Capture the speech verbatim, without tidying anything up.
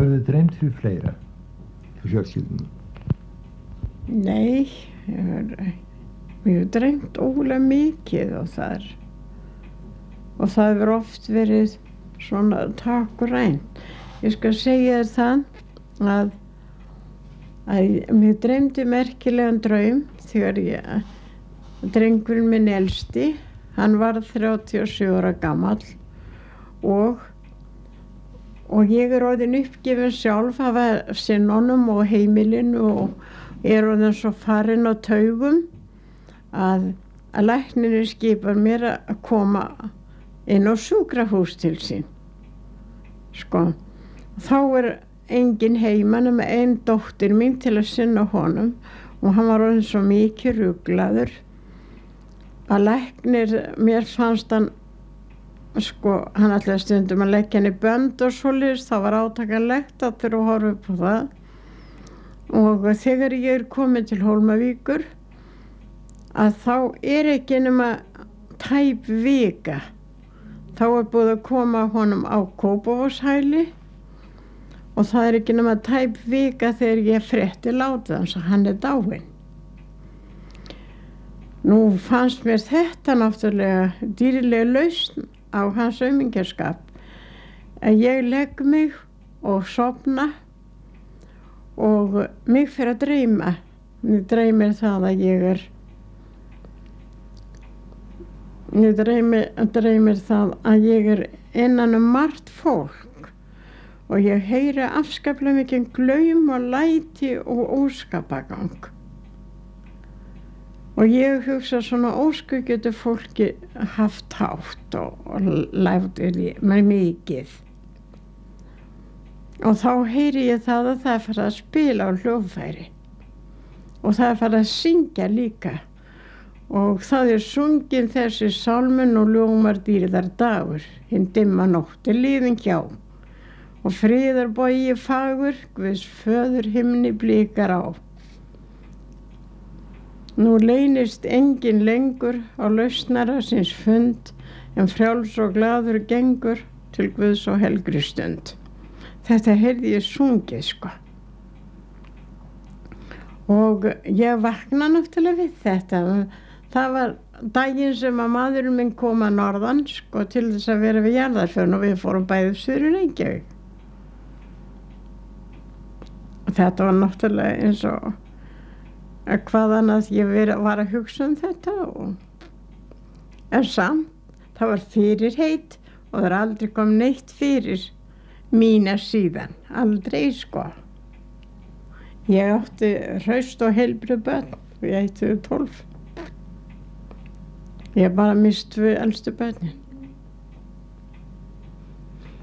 Hefur þið dreymt fyrir fleira í fjölskyldunum? Nei, ég hef, ég hef dreymt ólega mikið og það er og það hefur oft verið svona tákgrænt. Ég skal segja þér það að, að mér dreymdi merkilegan draum þegar ég, drengurinn minn elsti, hann var þrjátíu og sjö ára gamall og og ég er orðin uppgefin sjálf af sinnunum og heimilinu og er orðin svo farin á taugum að, að læknirinn skipar mér að koma inn á sjúkrahús til sín. Sko, þá er engin heima nema ein dóttir mín til að sinna honum og hann var orðinn svo mikið ruglaður að læknir, mér fannst hann, sko, hann ætlaði stundum að leggja hann í bönd og svoleiðis, það var átakanlegt að þurfa að horfa upp á það og þegar ég er komin til Hólmavíkur að þá er ekki nema tæp vika. Þá er búið að koma honum á Kópavogshæli og það er ekki nema tæp vika þegar ég frétti látið hans að hann er dáinn. Nú fannst mér þetta náttúrulega dýrlega lausn á hans aumingjaskap. Að ég legg mig og sofna og mig fyrir að dreyma. Mér dreymir það að ég er Mér dreymir, dreymir það að ég er innan um margt fólk og ég heyri afskaplega mikið glaum og læti og óskapagang. Og ég hugsa svona ósku getur fólki haft hátt og, og látið með mikið. Og þá heyri ég það að það er farið að spila á hljóðfæri og það er farið að syngja líka. Og það er sungin þessi sálmun og ljómar dýrðar dagur, hinn dimma nótt er liðin hjá. Og friðar bogi fagur, Guðs föður himni blikar á. Nú leynist engin lengur á lausnara síns fund, en frjáls og glaður gengur til Guðs og helgri stund. Þetta heyrði ég sungið, sko. Og ég vakna náttúrulega við þetta. Það var daginn sem að maðurinn minn kom að norðan, sko, til þess að vera við jarðarförn og við fórum bæðið suður í Reykjavík. Og þetta var náttúrulega eins og að hvað annað ég veri, var að hugsa um þetta og en samt, það var fyrirheit og það er aldrei kom neitt fyrir mína síðan, aldrei, sko. Ég átti hraust og heilbrigð börn og ég ætti tólf. Ég bara misti við elstu börnin.